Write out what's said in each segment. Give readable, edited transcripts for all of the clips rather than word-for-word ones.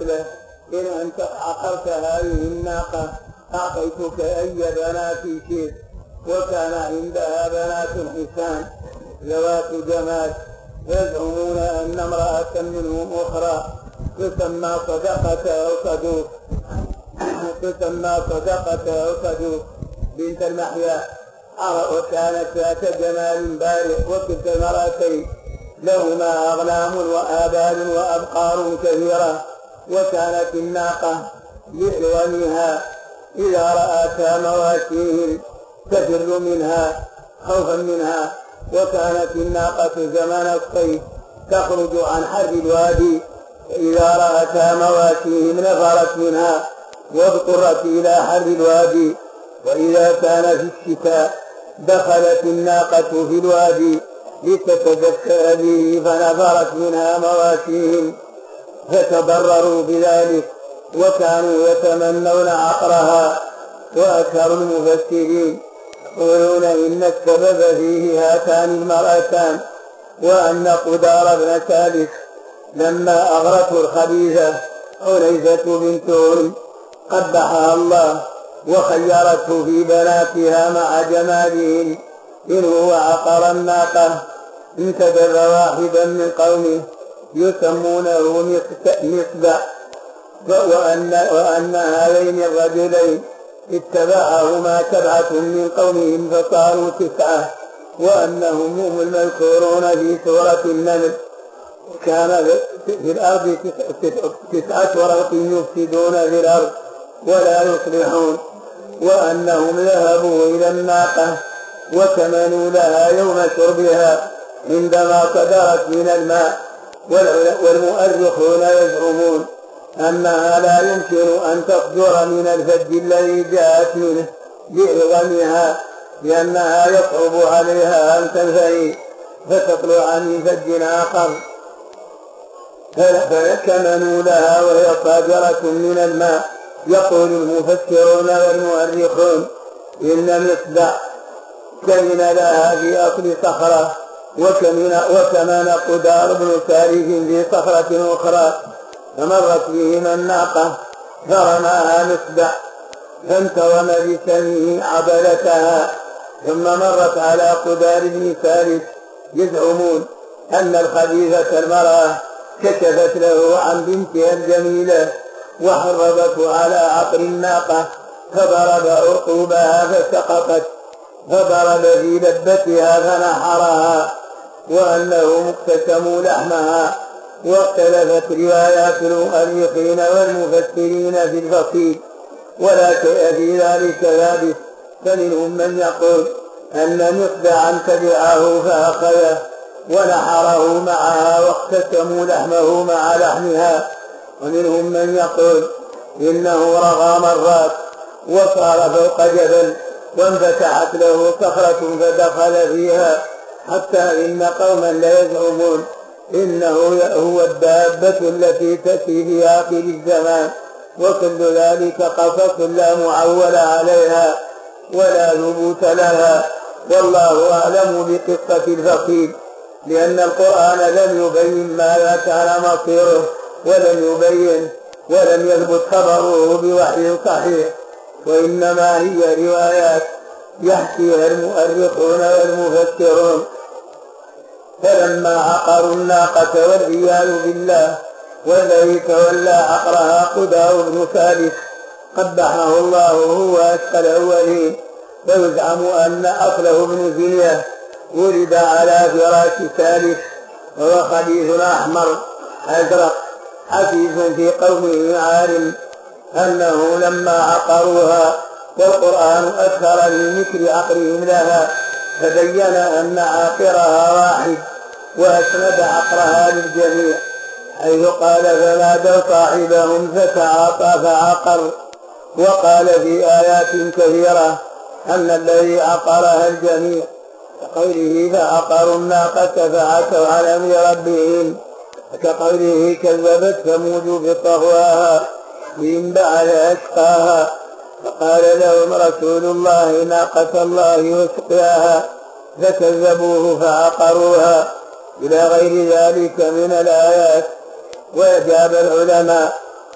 له: إن أنت عقرت هذه الناقة أعطيتك أي بنات شئت. وكان عندها بنات حسان ذوات جمال، يزعمون أن امرأة منهم أخرى تسمى صدقة أو صدوق بنت المحيا، وكانت ذات جمال بارق. وكلتا المرأتين لهما أغنام وآبال وأبقار كثيرة. وكانت الناقة لعوانها إذا رأتها مواشيهم تفر منها خوفا منها. وكانت الناقة زمان الصيف تخرج عن حر الوادي، فإذا رأتها مواشيهم نفرت منها واضطرت إلى حر الوادي. وإذا كان في الشتاء دخلت الناقة في الوادي لتتذكر به فنفرت منها مواشيهم، فتضرروا بذلك وكانوا يتمنون عقرها. وأكثر المفسرين يقولون إن السبب فيه هاتان المرأتان، وأن قدار بن ثالث لما أغرته الخبيثة عنيزة بنت هرم قبحها الله وخيرته في بناتها مع جمالهن، إن هو عقر الناقة انتدب واحدا من قومه يسمونه مصبع، وأن هذين الرجلين اتبعهما 7 من قومهم فصاروا 9، وأنهم هم المذكورون في سورة النمل. كان في الأرض 9 رهط يفسدون في الأرض ولا يصلحون، وأنهم ذهبوا إلى الناقة وكمنوا لها يوم شربها عندما صدرت من الماء. والمؤرخون يزعمون أنها لا يمكن أن تصدر من الفج الذي جاءت منه بعظمها، لأنها يصعب عليها أن تنفري فتطلع من فج آخر، فكمنوا لها وهي صادرة من الماء. يقول المفسرون والمؤرخون إن مصبع كمن لها في أصل صخرة، وكمن قدار بن ثالث في صخرة أخرى، فمرت بهم الناقة فرماها مصبع فانتوم بسمه عضلتها، ثم مرت على قدار بن ثالث. يزعمون أن الخبيثة المرأة كشفت له عن بنتها الجميلة وحرضته على عقر الناقة فضرب عقوبها فسقطت، فضرب في لبتها فنحرها، وأنهم اقتسموا لحمها. واختلفت روايات المؤرخين والمفسرين في الفصيل ولا شيء في ذلك ثابت، فمنهم من يقول أن مصبعا تبعه فأخذه ونحره معها واقتسموا لحمه مع لحمها، ومنهم من يقول إنه رغى مرات وصار فوق جبل وانفتحت له صخرة فدخل فيها، حتى إن قوما ليزعمون إنه هو الدابة التي تأتي في آخر الزمان. وكل ذلك قصص لا معول عليها ولا ثبوت لها، والله أعلم بقصة الفصيل، لأن القرآن لم يبين ماذا كان مصيره ولم يثبت خبره بوحي صحيح، وإنما هي روايات يحكيها المؤرخون والمفسرون. فلما عقروا الناقة والعياذ بالله والذي تولى عقرها قدار بن ثالث قبحه الله هو أشقى الأولين. فيزعم أن أصله ابن زنية ولد على فراش ثالث، وهو خبيث أحمر أزرق حفيظ في قومه عالم، أنه لما عقروها والقرآن أكثر من ذكر عقرهم لها فبين أن عاقرها واحد وأسند عقرها للجميع، حيث قال فنادوا صاحبهم فتعاطى فعقر. وقال في آيات كثيرة أن الذي عقرها الجميع، كقوله فعقروا الناقة فعتوا عن أمر ربهم، كقوله كذبت ثمود بطغواها إذ بعث أشقاها، فقال لهم رسول الله ناقة الله وسقياها فكذبوه فعقروها، إلى غير ذلك من الآيات. وأجاب العلماء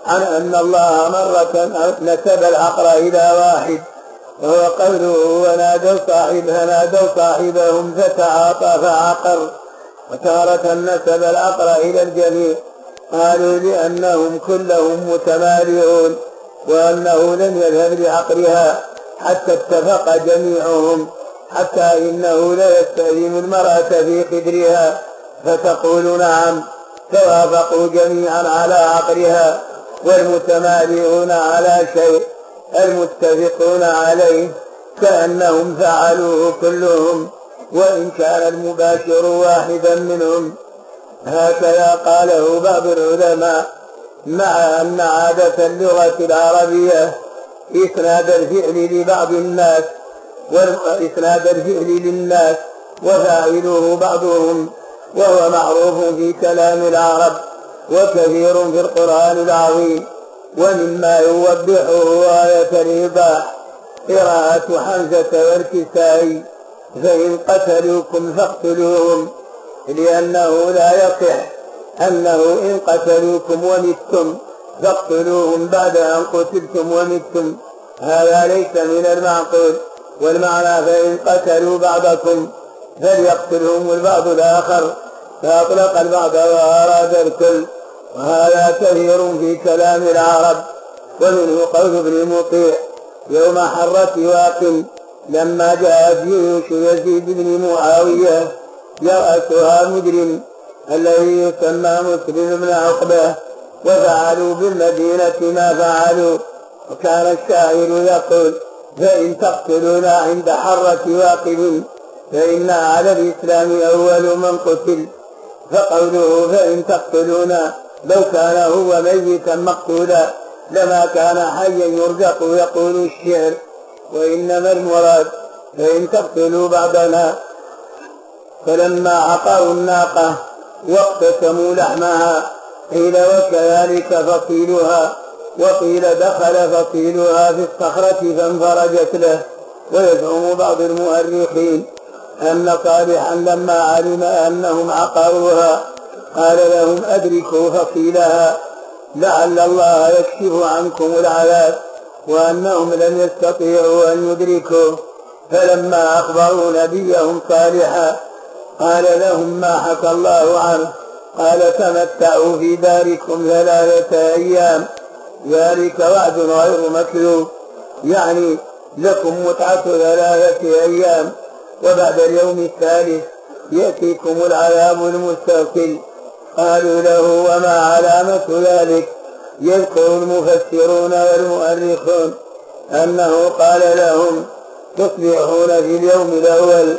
عن أن الله مرة نسب العقر إلى واحد، وهو قوله فنادوا صاحبهم فتعاطى فعقر. وتارة نسب العقر إلى الجميع، قالوا لأنهم كلهم متمالئون، وأنه لم يذهب لعقرها حتى اتفق جميعهم، حتى إنه لا يستأذن المرأة في خدرها فتقول نعم، فوافقوا جميعا على عقرها، والمتمالئون على شيء المتفقون عليه كأنهم فعلوه كلهم، وإن كان المباشر واحدا منهم. هكذا قاله بعض العلماء، مع أن عادة اللغة العربية إسناد الفعل للناس وفاعله بعضهم، وهو معروف في كلام العرب وكثير في القرآن العظيم. ومما يوضحه آية الإيضاح قراءة حمزة والكسائي: فإن قتلوكم فاقتلوهم، لأنه لا يصح أنه إن قتلوكم ومتم فاقتلوهم بعد أن قتلتم ومتم، هذا ليس من المعقول. والمعنى فإن قتلوا بعضكم فليقتلهم البعض الآخر، فأطلق البعض وأراد الكل، وهذا كثير في كلام العرب. ومنه قول ابن مطيع يوم حرة واق لما جاءت جيوش يزيد بن معاوية يرأسها مجرم الذي يسمى مسلم بن عقبة، وفعلوا بالمدينة ما فعلوا. وكان الشاعر يقول: فإن تقتلونا عند حرة واقب فإنا على الإسلام أول من قتل. فقوله فإن تقتلونا لو كان هو ميتا مقتولا لما كان حيا يرزق يقول الشعر، وإنما المراد فإن تقتلوا بعضنا. فلما عقروا الناقة واقتسموا لحمها قيل وكذلك فصيلها، وقيل دخل فصيلها في الصخرة فانفرجت له. ويزعم بعض المؤرخين أن صالحا لما علم أنهم عقروها قال لهم أدركوا فصيلها لعل الله يكشف عنكم العذاب، وأنهم لم يستطيعوا أن يدركوا. فلما أخبروا نبيهم صالحا قال لهم ما حكى الله عنه، قال تمتعوا في داركم 3 أيام، ذلك وعد غير مكذوب، يعني لكم متعة 3 أيام، وبعد اليوم الثالث يأتيكم العذاب المستقل. قالوا له وما علامة ذلك؟ يذكر المفسرون والمؤرخون أنه قال لهم تصبحون في اليوم الأول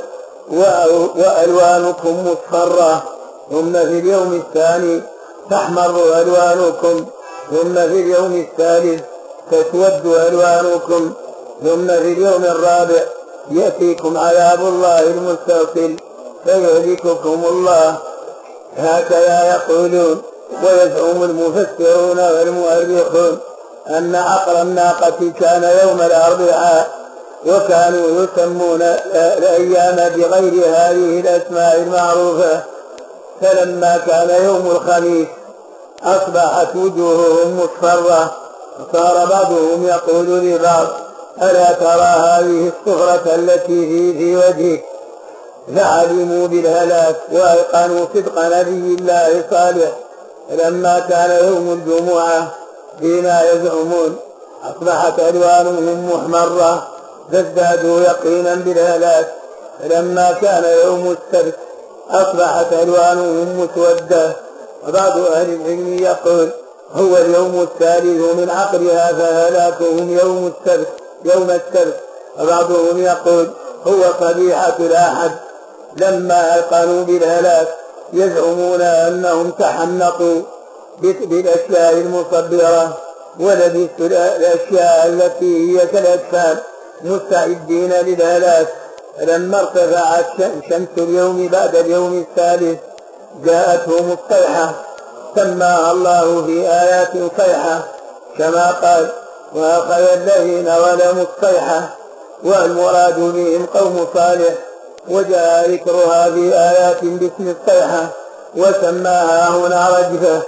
وألوانكم مصفرة، ثم في اليوم الثاني تحمر ألوانكم، ثم في اليوم الثالث تسود ألوانكم، ثم في اليوم الرابع يأتيكم عذاب الله المستقل فيهلككم الله. هكذا يقولون. ويزعم المفسرون والمؤرخون أن عقر الناقة كان يوم الأربعاء، وكانوا يسمون الأيام بغير هذه الأسماء المعروفة. فلما كان يوم الخميس أصبحت وجوههم مصفرة، وصار بعضهم يقول لبعض ألا ترى هذه الصفرة التي في وجهك؟ فعلموا بالهلاك وأيقنوا صدق نبي الله صالح. لما كان يوم الجمعة فيما يزعمون أصبحت ألوانهم محمرة فازدادوا يقينا بالهلاك. لما كان يوم السبت أصبحت ألوانهم مسودة. وبعض أهل العلم يقول هو اليوم الثالث من عقرها فهلاكهم يوم السبت. وبعضهم يقول هو صبيحة الأحد. لما أيقنوا بالهلاك يزعمون أنهم تحنقوا بالأشياء المصبرة ولبسوا الأشياء التي هي كالأجسام مستعدين للهلاك. لما ارتفعت شمس اليوم بعد اليوم الثالث جاءتهم الصيحة، سماها الله في آيات صيحة كما قال وأخذ الذين ظلموا الصيحة، والمراد بهم قوم صالح، وجاء ذكرها في آيات باسم الصيحة وسماها هنا رجفة.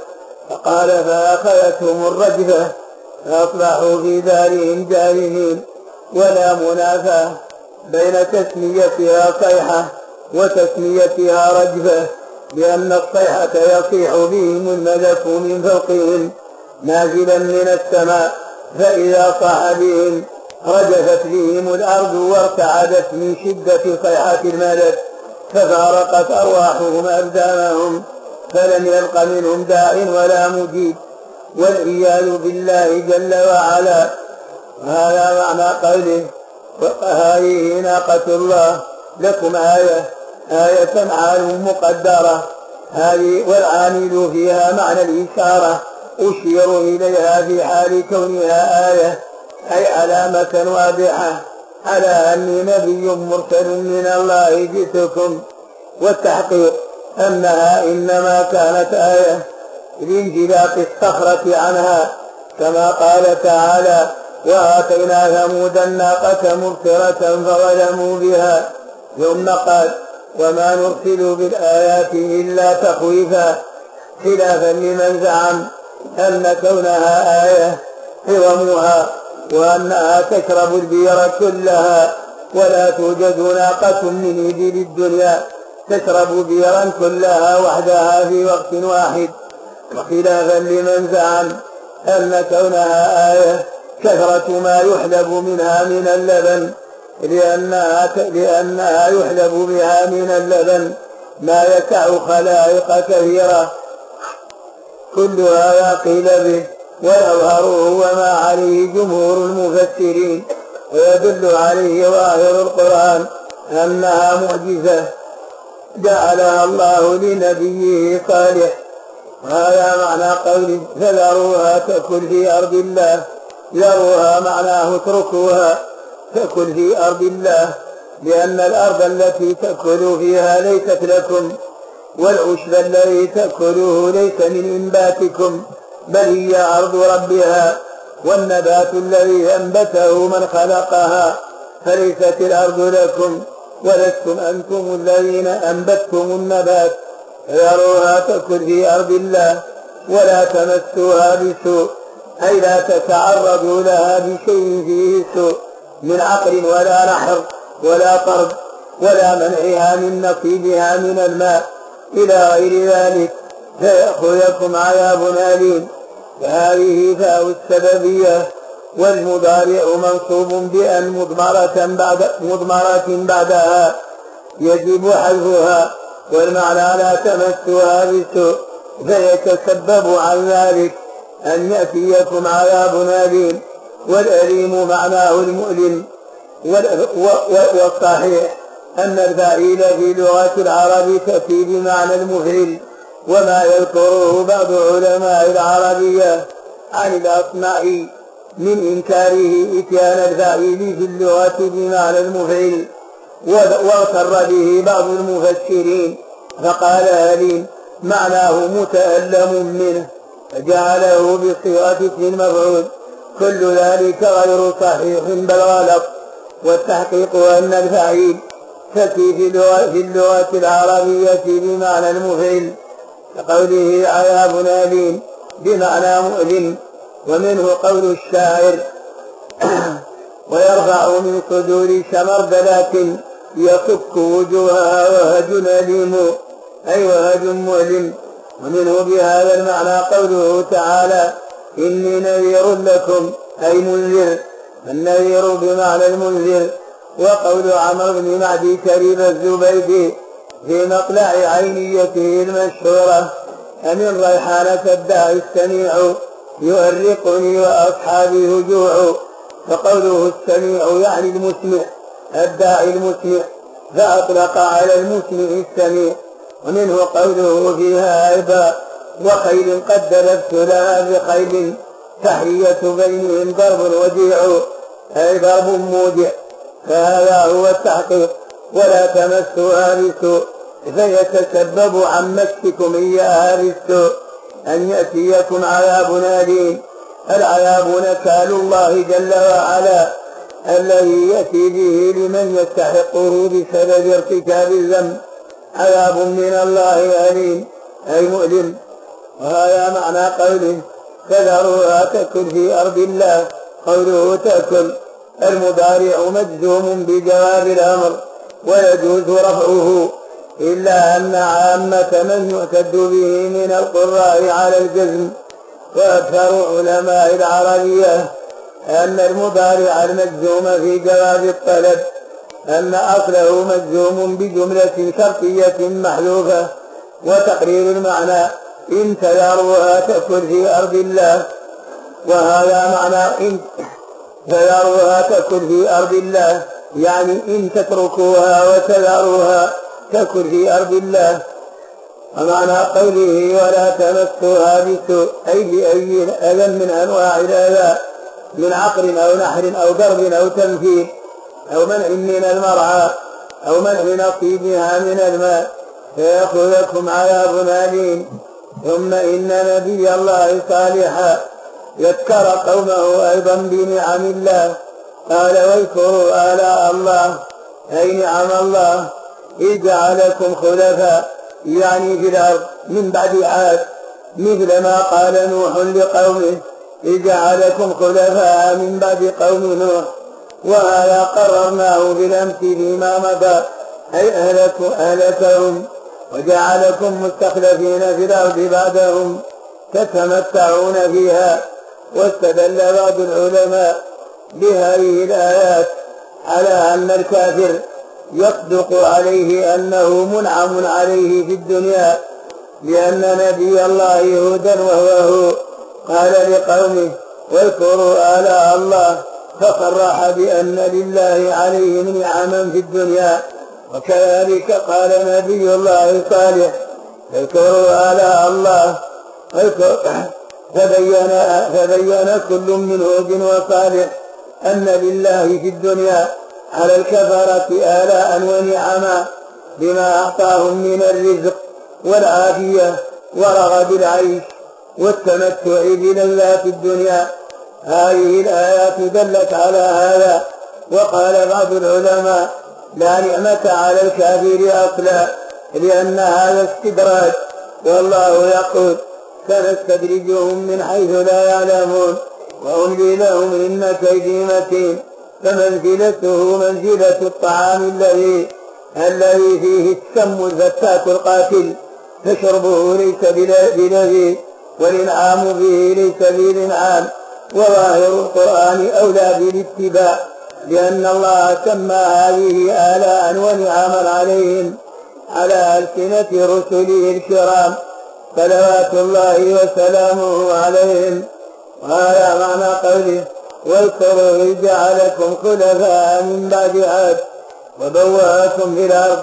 فقال فأخذتهم الرجفة فأصبحوا في دارهم جاثمين. ولا منافاة بين تسميتها صيحة وتسميتها رجفة، لأن الصيحة يصيح بهم الملك من فوقهم نازلا من السماء، فإذا صاح بهم رجفت بهم الأرض وارتعدت من شدة صيحة الملك، ففارقت أرواحهم أبدانهم، فلم يلق منهم داع ولا مجيب، والعياذ بالله جل وعلا. هذا معنى قوله هذه ناقة الله لكم آية عالم مقدرة. هذه والعامل فيها معنى الإشارة، أشير إليها في حال كونها آية، أي علامة واضحة على أني نبي مرسل من الله جئتكم، والتحقيق أنها إنما كانت آية لانجلاق الصخرة عنها، كما قال تعالى وآتينا ثمود الناقة مبصرة فظلموا بها، ثم قال وما نرسل بالآيات إلا تخويفا، خلافا لمن زعم أن كونها آية عظمها وأنها تشرب البير كلها، ولا توجد ناقة من إبل الدنيا تشرب بيرا كلها وحدها في وقت واحد، وخلافا لمن زعم أن كونها آية كثرة ما يحلب منها من اللبن، لأنها يحلب بها من اللبن ما يسع خلائق كثيرة، كل هذا قيل به، والأظهر هو ما عليه جمهور المفسرين، ويدل عليه ظاهر القرآن أنها معجزة جعلها الله لنبيه صالح. وهذا معنى قوله فذروها تأكل في أرض الله، ذروها معناه اتركوها تأكل في أرض الله، لأن الأرض التي تأكل فيها ليست لكم، والعشب الذي تأكله ليس من إنباتكم بل هي أرض ربها، والنبات الذي أنبته من خلقها، فليست الأرض لكم ولستم أنتم الذين أنبتتم النبات. فذروها تأكل في أرض الله ولا تمسوها بسوء، أي لا تتعرضوا لها بشيء فيه سوء من عقر ولا نحر ولا طرد ولا منعها من نصيبها من الماء إلى غير ذلك، فيأخذكم عذاب أليم. فهذه فاء السببية، والمضارع منصوب بأن مضمرة بعدها يجب حذفها، والمعنى لا تمسها بسوء، فيتسبب عن ذلك أن يأتيكم عذاب أليم، والأليم معناه المؤلم. والصحيح أن الفاعل في لغة العرب تأتي بمعنى المفعل، وما يذكره بعض علماء العربية عن الأصمعي من إنكاره إتيان الفاعل في اللغة بمعنى المفعل، واغتر به بعض المفسرين فقال أليم معناه متألم منه فجعله بصيغة اسم المفعول. كل ذلك غير صحيح بل غلط، والتحقيق أن الفاعل تأتي في اللغة العربية بمعنى المفعل، كقوله عذاب أليم بمعنى مؤلم. ومنه قول الشاعر ويرفع من صدور شمردلات يصك وجوهها وهج أليم، أي وهج مؤلم. ومنه بهذا المعنى قوله تعالى إني نذير لكم، أي منذر، النذير بمعنى المنذر. وقول عمرو بن معدي كريم الزبيدي في مطلع عينيته المشهورة أمن ريحانة الداعي السميع يؤرقني وأصحابي هجوع، فقوله السميع يعني المسمع، الداعي المسمع، فأطلق على المسمع السميع. ومنه قوله فيها أيضا وخيل قد دلبت لها بخيل تحية بينهم ضرب وجيع، أي ضرب موجع. فهذا هو التحقيق. ولا تمسوها بسوء، فيتسبب عن مسكم إياها بالسوء أن يأتيكم عذاب أليم. العذاب نكال الله جل وعلا الذي يأتي به لمن يستحقه بسبب ارتكاب الذنب، عذاب من الله أليم أي مؤلم. وهذا معنى قوله فذروها تأكل في أرض الله. قوله تأكل المضارع مجزوم بجواب الأمر ويجوز رفعه، إلا أن عامة من يعتد به من القراء على الجزم، وأكثر علماء العربية أن المضارع المجزوم في جواب الطلب أن أصله مجزوم بجملة شرطية محذوفة، وتقرير المعنى إن تذروها تأكل في أرض الله. وهذا معنى إن تذروها تأكل في أرض الله، يعني إن تتركوها وتذروها تأكل في أرض الله. ومعنى قوله ولا تمسوها بسوء أي بأي أذى من أنواع الأذى، من عقر أو نحر أو ضرب أو تنفيذ أو منع من المرعى أو منع نصيبها من الماء فيأخذكم عذاب أليم. ثم إن نبي الله صالحا يذكر قومه أيضا بنعم الله، قال واذكروا آلاء الله أي نعم الله إذ جعلكم خلفاء، يعني في الأرض من بعد عاد، مثل ما قال نوح لقومه إذ جعلكم خلفاء من بعد قوم نوح. وهذا قررناه بالأمس فيما مضى، أي أهلكهم وجعلكم مستخلفين في الأرض بعدهم تتمتعون فيها. واستدل بعض العلماء بهذه الآيات على أن الكافر يصدق عليه أنه منعم عليه في الدنيا، لأن نبي الله هودا وهو قال لقومه واذكروا آلاء الله، فصرح بأن لله عليهم نعما في الدنيا. وكذلك قال نبي الله صالح اذكروا آلاء الله، فبين كل من هود وصالح أن لله في الدنيا على الكفرة آلاء ونعما بما أعطاهم من الرزق والعافية ورغد العيش والتمتع بلذات الدنيا. هذه الآيات دلت على هذا. وقال بعض العلماء لا نعمة على الكافر أصلا، لأن هذا استدراج، والله يقول سنستدرجهم من حيث لا يعلمون وأملي لهم إن كيدي متين. فمنزلته منزلة الطعام الذي فيه السم الفتاك القاتل، فشربه ليس بلذيذ والإنعام به ليس بالإنعام. وظاهر القرآن أولى بالاتباع، لأن الله سمى هذه آلاء ونعما عليهم على ألسنة رسله الكرام صلوات الله وسلامه عليهم. وهذا معنى قوله واذكروا إذ جعلكم خلفاء من بعد عاد وبوأكم في الأرض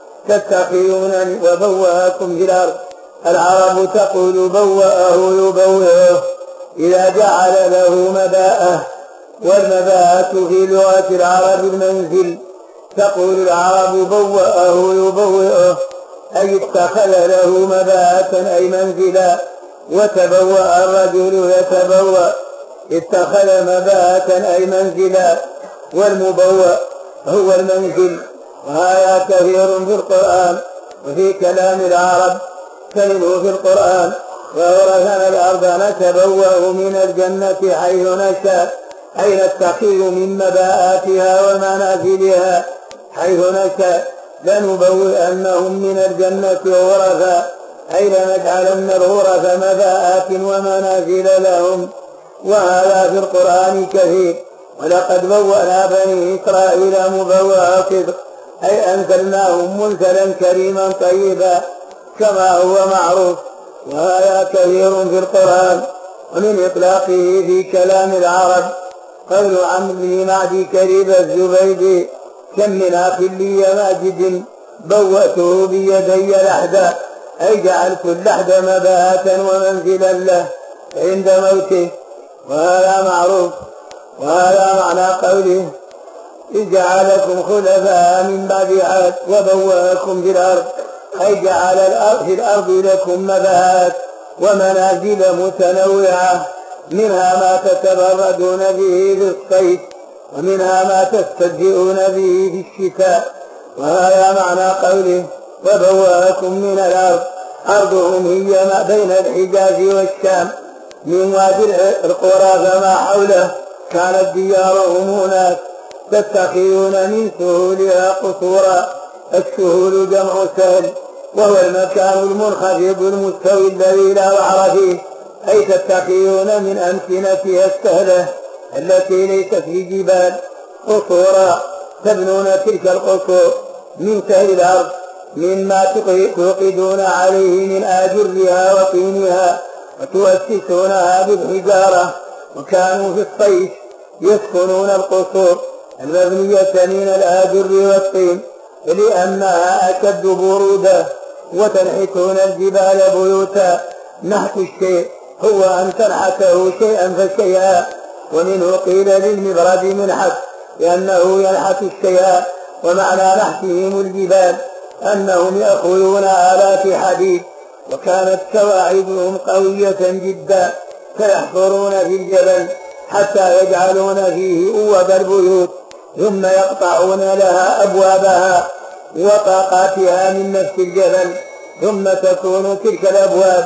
تتخذون وبوأكم في الأرض. العرب تقول بوأه يبوئه إذا جعل له مباءه، والمباءة في لغة العرب المنزل. تقول العرب بوأه يبوئه أي اتخذ له مباءة أي منزلا، وتبوأ الرجل يتبوأ اتخذ مباءة أي منزلا، والمبوأ هو المنزل. وهذا كثير في القرآن وفي كلام العرب. فمنه في القرآن وورثنا الأرض نتبوأ من الجنة حيث نشاء، أي نتخذ من مباءاتها ومنازلها حيث نشاء، لنبوئنهم من الجنة غرفا، أي لنجعلن الغرف مباءات ومنازل لهم. وهذا في القرآن كثير. ولقد بوأنا بني إسرائيل مبوأ صدق، أي أنزلناهم منزلا كريما طيبا كما هو معروف. وهذا كثير في القرآن. ومن إطلاقه في كلام العرب قول عمرو بن معدي كريب الزبيدي كم من أخ لي ماجد بوأته بيدي لحدا، أي جعلت اللحد مباءة ومنزلا له عند موته. وهذا معروف. وهذا معنى قوله إذ جعلكم خلفاء من بعد عاد وبوأكم في الأرض، أي جعل في الأرض لكم مباءات ومنازل متنوعة، منها ما تتبردون به للصيف ومنها ما تستجئون به في الشتاء. وهذا معنى قوله وبوأكم من الأرض، أرضهم هي ما بين الحجاز والشام من وادي القرى فما حوله، كانت ديارهم هناك تتخذون من سهولها قصورا. السهول جمع سهل، وهو المكان المنخفض المستوي الذي لا بحر فيه، أي تتخذون من أمكنتها السهلة التي ليست في جبال قصورا، تبنون تلك القصور من سهل الأرض مما توقدون عليه من آجرها وطينها وتؤسسونها بالحجارة. وكانوا في الصيف يسكنون القصور المبنية من الآجر والطين لأنها أشد برودة، وتنحتون الجبال بيوتا. نحت الشيء هو أن تنحته شيئا فشيئا، ومنه قيل للمبرد منحت لأنه ينحت الشيء. ومعنى نحتهم الجبال أنهم يأخذون آلات حديد، وكانت سواعدهم قوية جدا، فيحفرون في الجبل حتى يجعلون فيه أوب البيوت، ثم يقطعون لها أبوابها وطاقاتها من نفس الجبل، ثم تكون تلك الأبواب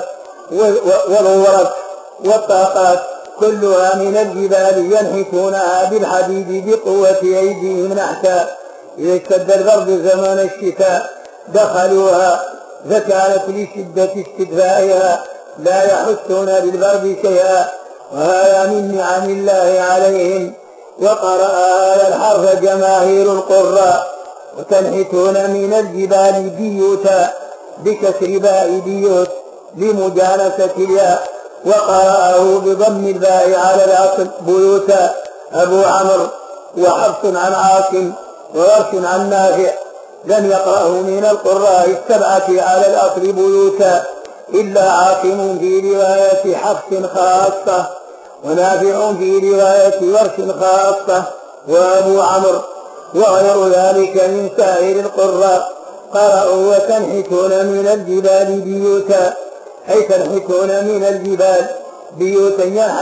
والغرف والطاقات كلها من الجبال ينحتونها بالحديد بقوة أيديهم نحتا. إذا اشتد البرد زمان الشتاء دخلوها، فكانت لشدة استدفائها لا يحسون بالبرد شيئا، وهذا من نعم الله عليهم. وقرأ هذا الحرف جماهير القراء. وتنحتون من الجبال بيوتا بكسر باء بيوت لمجانسة الياء، وقرأه بضم الباء على الأصل بيوتا أبو عمرو وحفص عن عاصم وورش عن نافع. لم يقرأه من القراء السبعة على الأصل بيوتا إلا عاصم في رواية حفص خاصة، ونافع في رواية ورش خاصة، وأبو عمرو وغير ذلك من سائر القراء قرأوا وتنحتون من الجبال بيوتا، أي تنحتون من الجبال بيوتا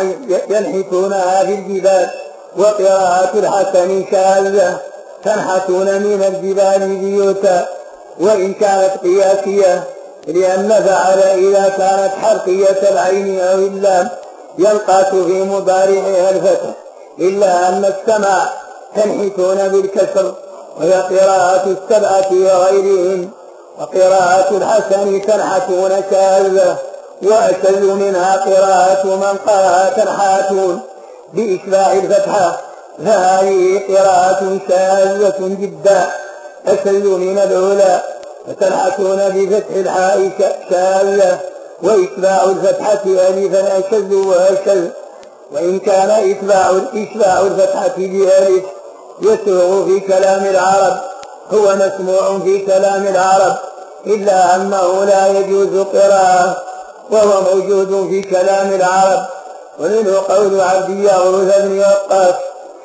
ينحتونها في الجبال. وقراءة الحسن شاذة تنحتون من الجبال بيوتا، وإن كانت قياسية لأن فعل إذا كانت حرفية العين أو اللام ينقاس في مضارعها الفتح، إلا أن السماع تنحتون بالكسر، وهي قراءة السبعة وغيرهم. وقراءة الحسن تنحتون شاذة، وأشذ منها قراءة من قرأ تنحتون بإشباع الفتحة، فهذه قراءة شاذة جدا أشذ من الأولى. فتنحتون بفتح الحاء شاذة، وإتباع الفتحة ألفا أشذ وأشذ. وإن كان إتباع الفتحة بألف يسوغ في كلام العرب هو مسموع في كلام العرب، إلا أنه لا يجوز قراءة وهو موجود في كلام العرب. ومنه قول عبد يغوث بن وقاص: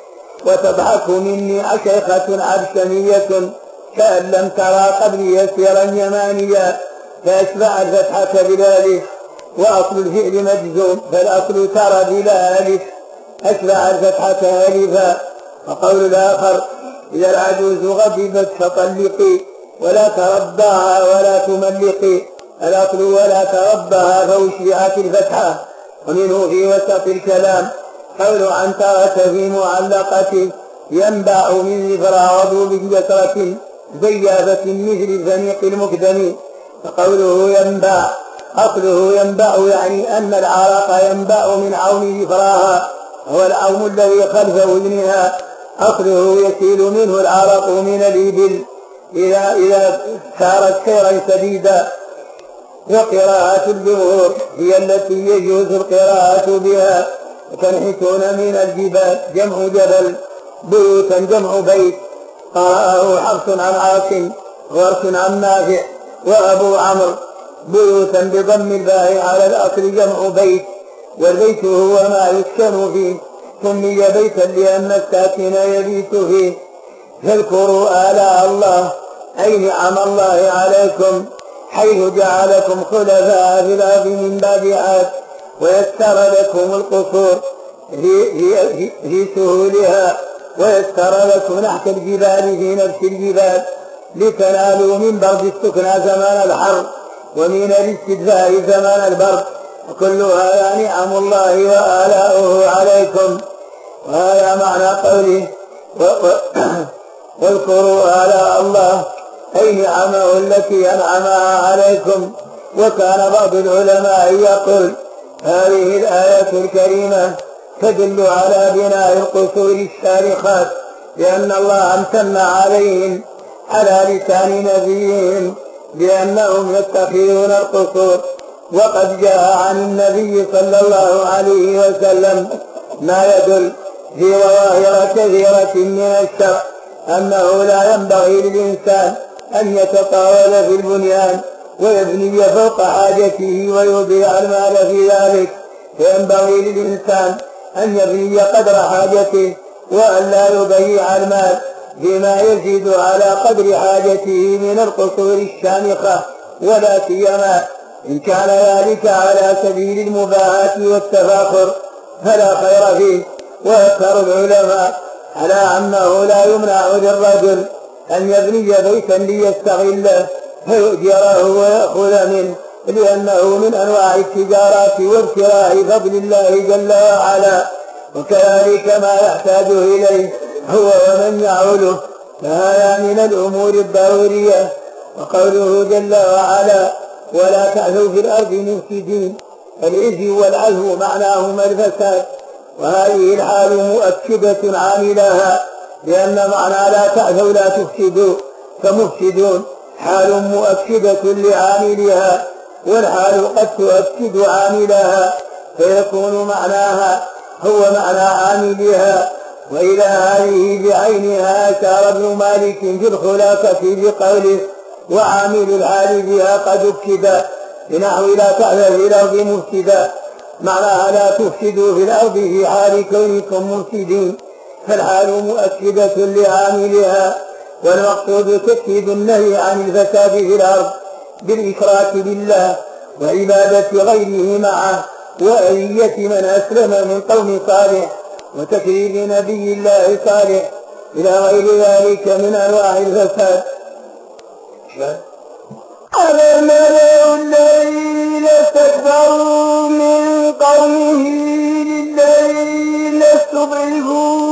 وتضحك مني أشيخة عبشمية كأن لم ترى قبلي سيرا يمانيا، فأشبع الفتحة بلا ألف، وأصل الفعل مجزوم فالأصل ترى بلا ألف، أشبع الفتحة ألفا. وقول الآخر: إذا العجوز غضبت فطلقي ولا ترباها ولا تملقي، الأصل ولا تربها فأشبعت الفتحة. ومنه في وسط الكلام قول عنترة في معلقة: ينبع من ذفر بالجسرة زيابة مثل الزنيق المكدم. فقوله ينبع أصله ينبع يعني أن العرق ينبع من عون ذفراها، هو العون الذي خلف وزنها، أصله يسيل منه العرق من الإبل إذا سارت سيرا شديدا. وقراءة الجمهور هي التي يجوز القراءة بها. وتنحتون من الجبال جمع جبل، بيوتا جمع بيت. قرأه حفص عن عاصم وورش عن نافع وأبو عمرو بيوتا بضم الباء على الأصل جمع بيت، والبيت هو ما يسكن فيه، سمي بيتا لأن الساكن يبيت فيه. فاذكروا آلاء الله أي نعم الله عليكم حيث جعلكم خلفاء في الأرض من بعد عاد، ويسر لكم القصور في سهولها، ويسر لكم نحت الجبال في نفس الجبال، لتنالوا من برد السكنى زمان الحر ومن الاستدفاء ثمن البرد، وكل هذا نعم الله وآلاؤه عليكم. وهذا معنى قوله واذكروا آلاء الله أي نعمه التي أنعمها عليكم. وكان بعض العلماء يقول هذه الآية الكريمة تدل على بناء القصور الشامخات، لأن الله امتن عليهم على لسان نبيهم بأنهم يتخذون القصور. وقد جاء عن النبي صلى الله عليه وسلم ما يدل في ظواهر كثيرة من الشرع أنه لا ينبغي للإنسان أن يتطاول في البنيان ويبني فوق حاجته ويضيع المال في ذلك، فينبغي للإنسان أن يبني قدر حاجته وأن لا يضيع المال بما يزيد على قدر حاجته من القصور الشامخة، ولا سيما إن كان ذلك على سبيل المباهاة والتفاخر فلا خير فيه. وأكثر العلماء على أنه لا يمنع للرجل أن يبني بيتا ليستغله فيؤجره ويأخذ منه، لأنه من أنواع التجارات وابتغاء فضل الله جل وعلا، وكذلك ما يحتاج إليه هو ومن يعوله، فهذا من الأمور الضرورية. وقوله جل وعلا ولا تعثوا في الأرض مفسدين، العزي والعزو معناهما الفساد، وهذه الحال مؤكدة عاملها، لأن معنى لا تعثوا لا تفسدوا فمفسدون حال مؤكدة لعاملها، والحال قد تؤكد عاملها فيكون معناها هو معنى عاملها. وإلى هذه بعينها أشار ابن مالك في الخلاصة بقوله وعامل الحال بها قد أكد، بنحو لا تعثوا في الأرض مفسدا، معناها لا تفسدوا في الأرض في حال كونكم مفسدين، فالحال مؤكدة لعاملها. والمقصود تأكيد النهي عن الفساد في الأرض بالإشراك بالله وعبادة غيره معه، وأذية من أسلم من قوم صالح وتكذيب نبي الله صالح إلى غير ذلك من أنواع الفساد. الملأ الذين استكبروا من قومه للذين استضعفوا